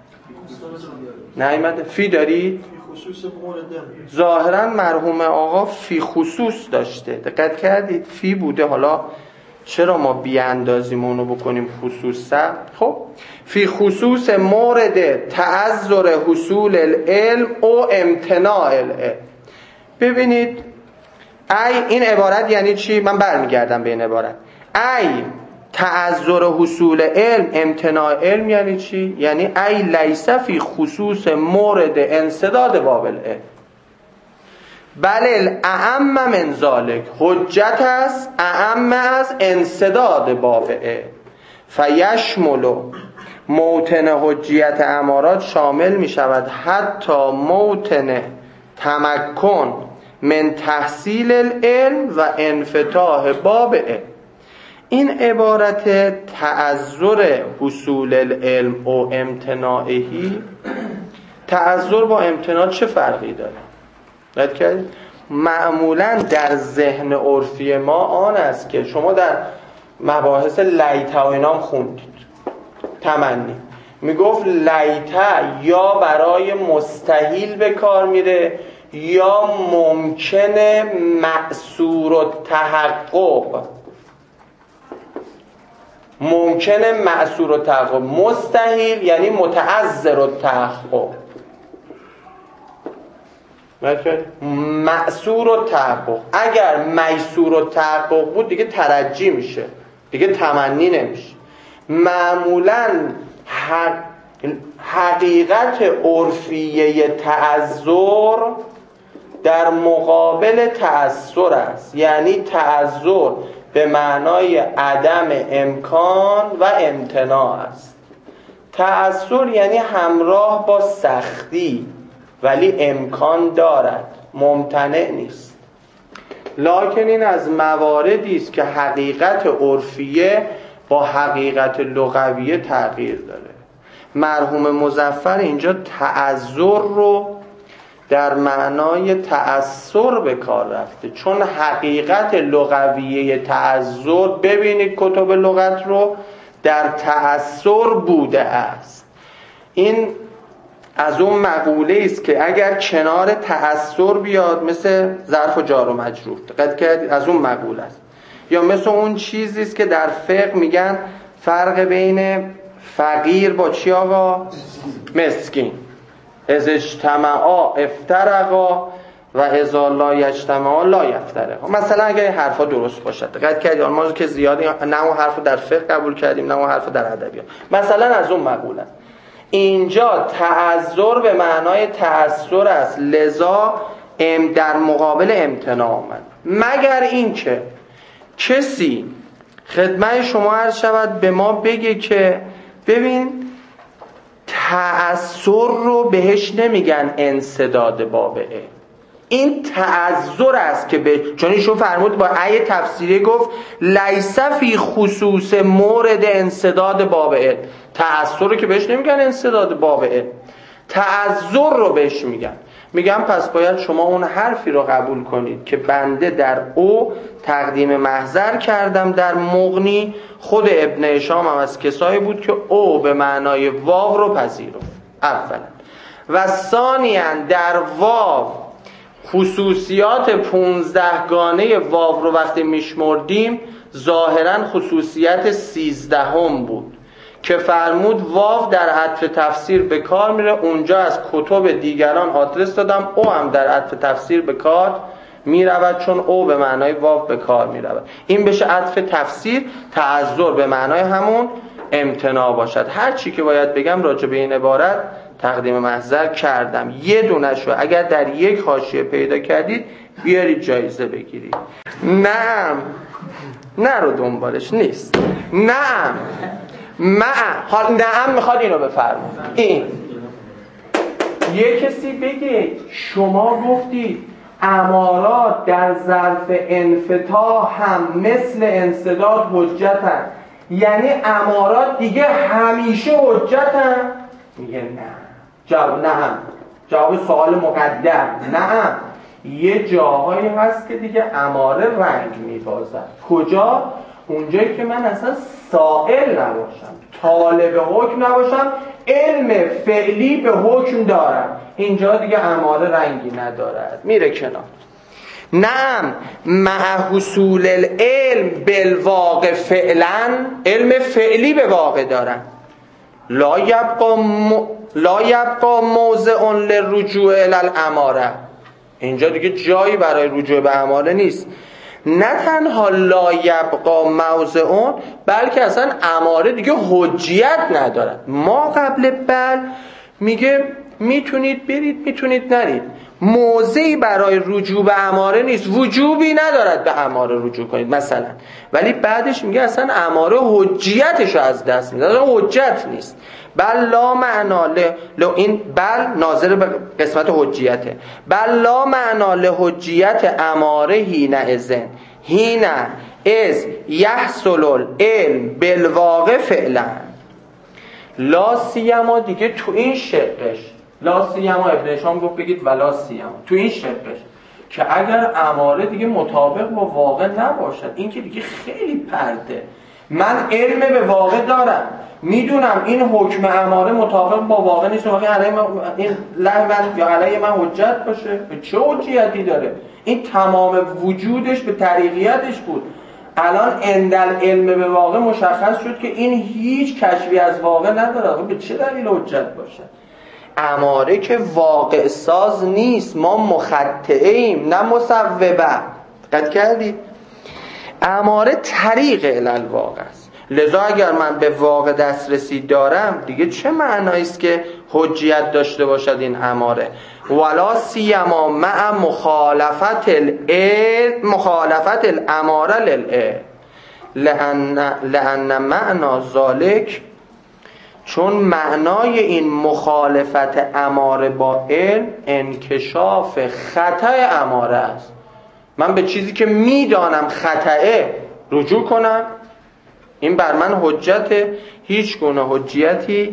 نایمده فی دارید؟ ظاهرا مرحوم آقا فی خصوص داشته، دقت کردید؟ فی بوده، حالا چرا ما بیاندازیم اونو بکنیم خصوصا؟ خب فی خصوص مورد تعذر حصول العلم او امتناع العلم. ببینید ای این عبارت یعنی چی؟ من برمیگردم به این عبارت. ای تعذر حصول علم امتناع علم یعنی چی؟ یعنی ای لیس فی خصوص مورد انسداد باب العلم بل اعم من ذالک، حجت است اعم از انسداد باب علم. فیشمل موطن حجیت امارات شامل می شود حتی موطن تمکن من تحصیل العلم و انفتاح باب علم. این عبارت تعذر حصول العلم و امتناعهی، تعذر با امتناع چه فرقی داره؟ رد کردید؟ معمولا در ذهن عرفی ما آن است که شما در مباحث لیتا و اینام خوندید، تمنی میگفت لیتا یا برای مستحیل به کار میره یا ممکنه معصور التحقق، ممکنه معصور التحقق. مستحیل یعنی متعذر التحقق، معصور التحقق. اگر میسور التحقق بود دیگه ترجی میشه، دیگه تمنی نمیشه. معمولاً حق... حقیقت عرفیه تعذر در مقابل تأثر است، یعنی تعذر به معنای عدم امکان و امتناع است. تأثر یعنی همراه با سختی ولی امکان دارد، ممتنع نیست. لکن این از مواردی است که حقیقت عرفیه با حقیقت لغویه تغییر داره. مرحوم مظفر اینجا تعذر رو در معنای تأثر به کار رفته، چون حقیقت لغویه تعذر، ببینید کتب لغت رو، در تأثر بوده است. این از اون مقوله است که اگر کنار تأثر بیاد مثل ظرف و جار و مجرور، دقت کردید؟ از اون مقوله است. یا مثل اون چیزی است که در فقه میگن فرق بین فقیر با چی آقا؟ مسکین. از اجتماعا افترقا و اذا لا یجتمعا لا یفترقا. مثلا اگر این حرفا درست باشد، دقت کردید؟ ما که زیادی نه اون حرفو در فقه قبول کردیم نه اون حرفو در ادبیات. مثلا از اون مقوله است. اینجا تعذر به معنای تأثر است، لذا ام در مقابل امتناع آمد. مگر اینکه کسی خدمت شما عرض شود به ما بگه که ببین تأثر رو بهش نمیگن انسداد بابعه، این تعذر است که به، چون ایشون فرمود با ای تفسیری گفت لیس فی خصوص مورد انسداد بابعه، تعذر رو که بهش نمیگن انسداد بابعه، تعذر رو بهش میگن. میگم پس باید شما اون حرفی رو قبول کنید که بنده در او تقدیم محضر کردم در مغنی، خود ابن هشام هم از کسایی بود که او به معنای واو رو پذیرفت اولا، و ثانیاً در واو خصوصیات پونزده گانه واو رو وقتی میشمردیم ظاهراً خصوصیت سیزدهم بود که فرمود واو در عطف تفسیر به کار میره. اونجا از کتب دیگران آدرس دادم او هم در عطف تفسیر به کار میرود، چون او به معنای واو به کار میرود. این بشه عطف تفسیر. تعذر به معنای همون امتناع باشد. هر چی که باید بگم راجع به این عبارت تقدیم محضر کردم. یه دونه شو اگر در یک حاشیه پیدا کردید بیارید جایزه بگیرید. نه نه رو دنبالش نیست. نه ما حال نعم میخواد اینو بفرمایید. این یه کسی بگه شما گفتید امارات در ظرف انفتاح هم مثل انسداد حجتن، یعنی امارات دیگه همیشه حجتن؟ میگه نه. جواب نه هم. جواب سوال مقدم نه هم. یه جاهایی هست که دیگه اماره رنگ میبازد. کجا؟ اونجایی که من اصلا سائل نباشم، طالب حکم نباشم، علم فعلی به حکم دارم، اینجا دیگه اماره رنگی ندارد، میره کنار. نعم مع حصول العلم بالواقع فعلا، علم فعلی به واقع دارم. لا یبقا م... لا یبقا موضع للرجوع الی الاماره، اینجا دیگه جایی برای رجوع به اماره نیست. نه تنها لا یبقا موضع، بلکه اصلا اماره دیگه حجیت ندارد. ما قبل بل میگه میتونید برید میتونید نرید، موضعی برای رجوع به اماره نیست، وجوبی ندارد به اماره رجوع کنید مثلا، ولی بعدش میگه اصلا اماره حجیتشو از دست میده، اصلا حجت نیست. بل لا معنا له، این بل ناظر به قسمت حجیته. بل لا معنا لحجیت اماره هینه ازن هینه از یحصل العلم بالواقع فعلا. لا سیما دیگه تو این شقش، لا سیما ابن هشام گفت بگید ولا سیما، تو این شقش که اگر اماره دیگه مطابق با واقع نباشد، این که دیگه خیلی پرده. من علم به واقع دارم، میدونم این حکم اماره مطابق با واقع نیست، واقعا علیه من این لحظه یا علیه من حجت باشه، چه حجیتی داره؟ این تمام وجودش به طریقیتش بود. الان اندل علم به واقع مشخص شد که این هیچ کشفی از واقع نداره، به چه دلیل حجت باشه؟ اماره که واقع ساز نیست، ما مخطئه ایم نه مصوبه. دقت کردید؟ اماره طریق الالواقع است. لذا اگر من به واقع دسترسی دارم دیگه چه معنایی است که حجیت داشته باشد این اماره؟ ولا سیما مع مخالفت العلم مخالفت الاماره للعلم لان لان معنا ذالک، چون معنای این مخالفت اماره با علم انکشاف خطا اماره است. من به چیزی که میدانم خطأه رجوع کنم، این بر من حجت، هیچ گونه حجیتی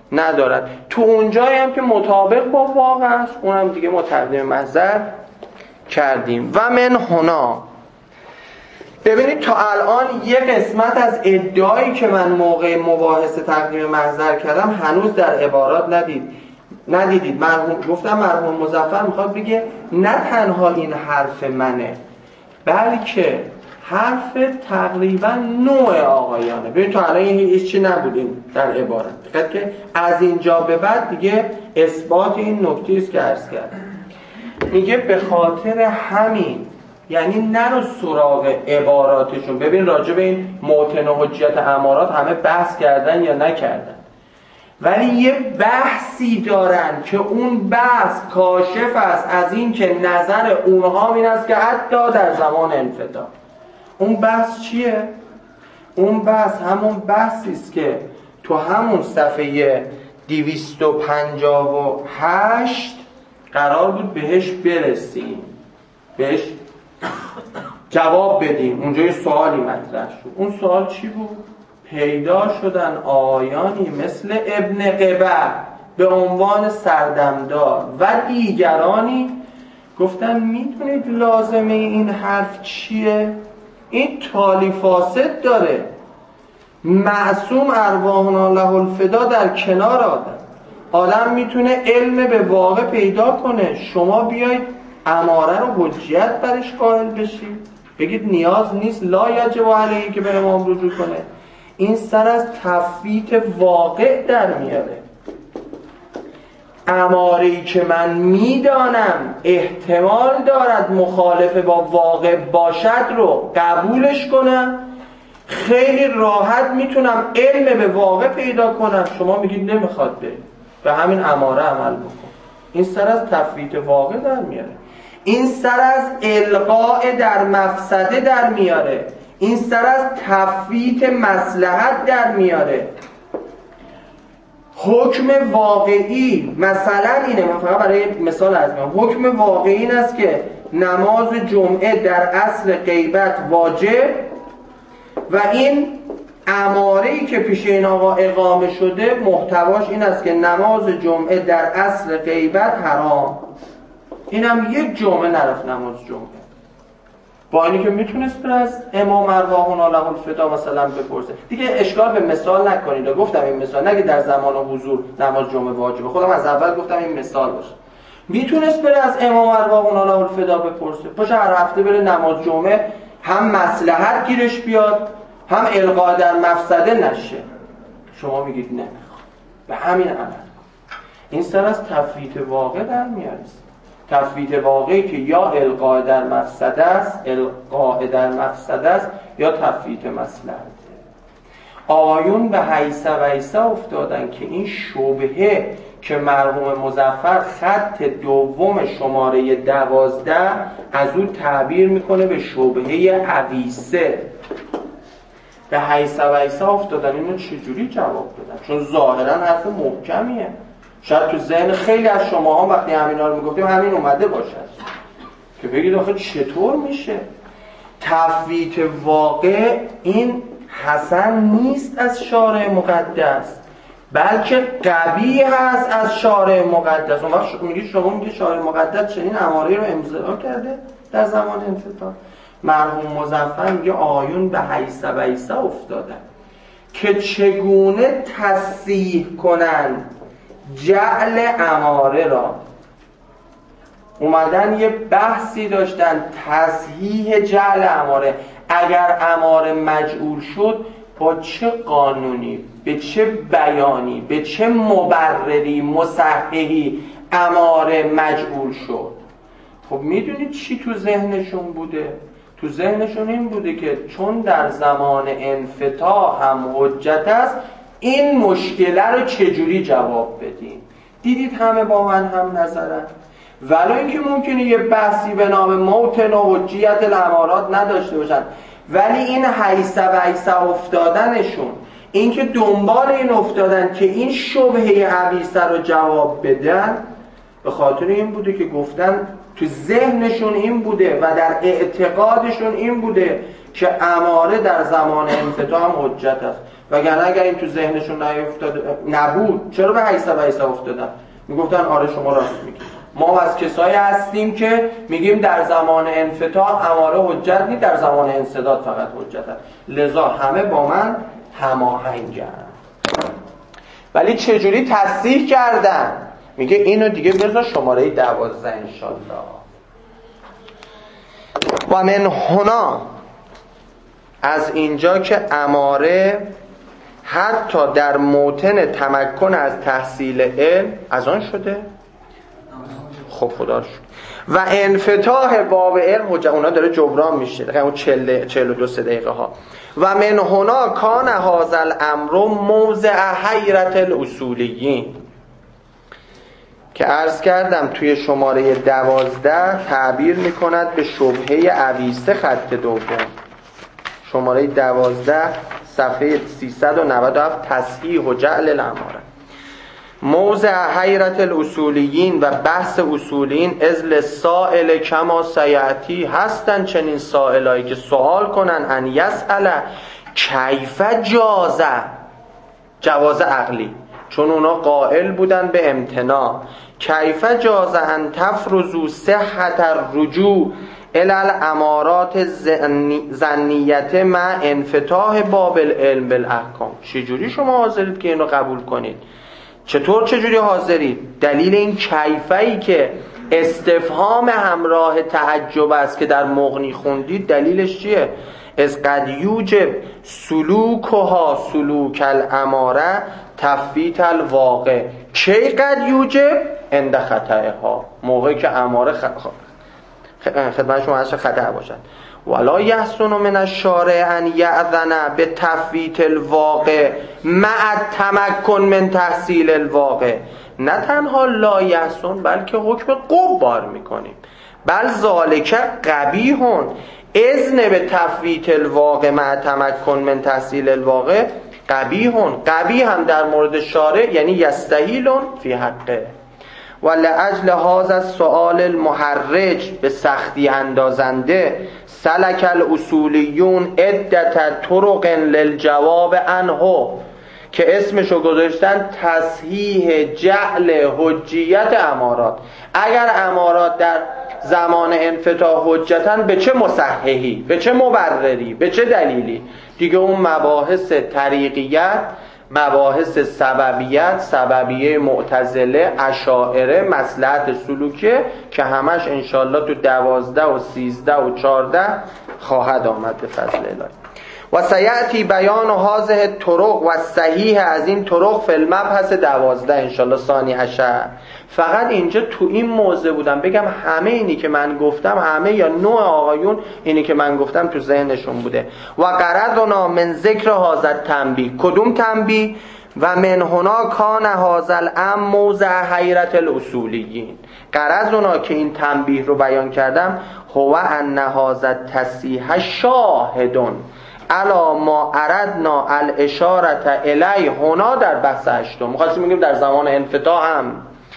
ندارد. تو اونجایی هم که مطابق با واقع است اونم دیگه ما تقدیم محضر کردیم. و من هنا ببینید تا الان یه قسمت از ادعایی که من موقع مباحثه تقدیم محضر کردم هنوز در عبارات ندید ندیدید. مرحوم گفتم مرحوم مظفر میخواد بگه نه تنها این حرف منه بلکه حرف تقریبا نوع آقایانه. ببین تا الان هیچ چی نبودیم در عبارت، دقیقاً که از اینجا به بعد دیگه اثبات این نکته است که عرض کردم. میگه به خاطر همین، یعنی نرو سراغ عباراتشون. ببین راجع به این موطن و حجیت امارات همه بحث کردن یا نکردن، ولی یه بحثی دارن که اون بحث کاشف است از این که نظر اونها این است که حتی در زمان انفتاح. اون بحث چیه؟ اون بحث همون بحثی است که تو همون صفحه دویست و پنجاه و هشت قرار بود بهش برسیم، بهش جواب بدیم. اونجا یه سوالی مطرح شد. اون سوال چی بود؟ پیدا شدن آیانی مثل ابن قبع به عنوان سردمدار و دیگرانی گفتن میدونید لازمه این حرف چیه؟ این تالی فاسد داره. معصوم ارواحنا له الفدا در کنار آدم. آدم میتونه علم به واقع پیدا کنه. شما بیاید اماره رو حجیت برش قائل بشید، بگید نیاز نیست، لا یجب علیه که به امام رجوع کنه. این سر از تفویت واقع در میاره. اماره‌ای که من میدانم احتمال دارد مخالف با واقع باشد رو قبولش کنم، خیلی راحت میتونم علم به واقع پیدا کنم. شما میگید نمیخواد بریم، به همین اماره عمل بکن. این سر از تفویت واقع در میاره. این سر از القاء در مفسده در میاره. این سر از تفویت مصلحت در میاره. حکم واقعی مثلا اینه، من فقط برای مثال از میام، حکم واقعی این است که نماز جمعه در اصل غیبت واجب و این اماره‌ای که پیش این آقا اقامه شده محتواش این است که نماز جمعه در اصل غیبت حرام. اینم یک جمعه نرفت نماز جمعه، با اینی که میتونست بر از امام ارواحنا له الفدا مثلا بپرسه. دیگه اشکال به مثال نکنید. گفتم این مثال نگه در زمان حضور نماز جمعه واجبه، خودم از اول گفتم این مثال باشه. میتونست بره از امام ارواحنا له الفدا بپرسه، باشه هر هفته بره نماز جمعه، هم مصلحت گیرش بیاد هم القا در مفسده نشه. شما میگید نه، به همین عمل. این سر از تفویت واقع در میاد. تفویت واقعی که یا القاء در مفسده است، القاء در مفسده است یا تفویت مصلحت. آیون به حیث و حیث افتادن که این شبهه که مرحوم مظفر خط دوم شماره دوازده از اون تعبیر میکنه به شبهه عویسه، به حیث و حیث افتادن. اینو چجوری جواب بدن؟ چون ظاهرا حرف محکمیه. شاید تو ذهن خیلی از شما هم وقتی همینا رو میگفتیم همین اومده باشد که بگید آخه چطور میشه تفویت واقع؟ این حسن نیست از شارع مقدس، بلکه قبیح هست از شارع مقدس. اون وقت میگید شما میگید شارع مقدس چنین اماره رو امضا کرده در زمان انفتاح. مرحوم مظفر میگه آیون به حیث و حیث افتادن که چگونه تصحیح کنن جعل اماره را. اومدن یه بحثی داشتن تصحیح جعل اماره. اگر اماره مجعول شد با چه قانونی، به چه بیانی، به چه مبرری مصححی اماره مجعول شد؟ خب میدونید چی تو ذهنشون بوده؟ تو ذهنشون این بوده که چون در زمان انفتاح هم حجت است، این مشکله رو چجوری جواب بدیم؟ دیدید همه با من هم نظرن. ولو اینکه ممکنه یه بحثی به نام موطن و حجیت الامارات نداشته باشن، ولی این حیث و حیث افتادنشون، این که دنبال این افتادن که این شبهه عویسه رو جواب بدن، به خاطر این بوده که گفتن تو ذهنشون این بوده و در اعتقادشون این بوده که اماره در زمان انفتاح هم حجت است. وگرنه اگر این تو ذهنشون نیفتاده نبود چرا به حیث و حیث افتادن؟ میگفتن آره شما راست میگید. ما از کسایی هستیم که میگیم در زمان انفتاح اماره حجت نیست، در زمان انسداد فقط حجت است. لذا همه با من هماهنگن. ولی چجوری تصحیح کردن؟ میگه اینو دیگه بذار شماره دوازده انشالله. و من هنا، از اینجا که اماره حتی در موطن تمکن از تحصیل علم از آن شده. خب خدا شد. و انفتاح باب علم حجت، اونا داره جبران میشه دقیقا اون چهل و دو سه دقیقه ها. و من هنا کان هذا الامر موضع حیرت الاصولیین، که عرض کردم توی شماره دوازده تعبیر میکند به شبهه عویسه خط دوم، شماره دوازده صفحه سیصد و نود و هفت، تصحیح و جعل الاماره. موضع حیرت الاصولیین و بحث اصولیین ازل سائل کما سیعتی، هستن چنین سائلایی که سوال کنن ان یسأل کیف جازه، جواز عقلی، چون اونا قائل بودن به امتناع. کیف جازه ان تفرضوا صحت الرجوع الی الامارات ظنیت مع انفتاح باب العلم بالاحکام. چجوری شما حاضرید که اینو قبول کنید؟ چطور چجوری حاضرید؟ دلیل این کیفه‌ای که استفهام همراه تعجب است که در مغنی خوندید، دلیلش چیه؟ از قد یوجب سلوکها سلوک الاماره تفویت الواقع. کی قد یوجب؟ عند خطأها، موقعی که اماره خ... خدمت شما هست خطأ باشد. ولا یحسن من الشارع ان یأذن به تفویت الواقع مع التمکن من تحصیل الواقع. نه تنها لا یحسن بلکه حکم قب بار میکنیم. بل ذالک قبیحون، اذن به تفویت الواقع مع تمکن من تحصیل الواقع قبیحون. قبیح هم در مورد شارع یعنی یستحیلون فی حقه. ولأجل هذا السؤال المحرج، به سختی اندازنده، سلک الاصولیون عدت طرق للجواب عنه، که اسمشو گذاشتن تصحیح جعل حجیت امارات. اگر امارات در زمان انفتاح حجتن، به چه مصححی، به چه مبرری، به چه دلیلی؟ دیگه اون مباحث طریقیت، مباحث سببیت، سببیه معتزله، اشاعره، مصلحت سلوکه که همش انشالله تو دوازده و سیزده و چارده خواهد آمد به فضل الهی. و سیأتی بیان هذه طرق و صحیح از این طرق فی المبحث دوازده انشالله ثانی عشر. فقط اینجا تو این موضع بودم بگم همه اینی که من گفتم، همه یا نوع آقایون اینی که من گفتم تو ذهنشون بوده. و غرضنا من ذکر هذا التنبیه، کدوم تنبیه؟ و من هنا کان هذا الامر موضع حیرت الاصولیین. غرضنا که این تنبیه رو بیان کردم، هو ان هذا التصحیح شاهدون الا ما اردنا الاشارت الی هنا در بحث هشتم. می‌خواستیم بگیم در زمان انفتاح هم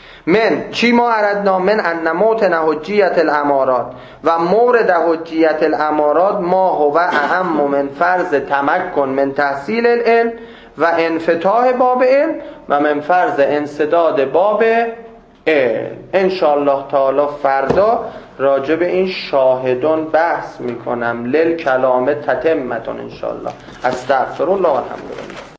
من چی ما اردنا؟ من ان موطن حجیت الامارات و مورد حجیت الامارات ما هو اهم من فرض تمکن من تحصیل العلم و انفتاح باب علم و من فرض انسداد باب علم. انشاءالله تعالی فردا راجع به این شاهدان بحث میکنم. لل کلام تتمتون انشاءالله. استغفر الله و الحمدلله.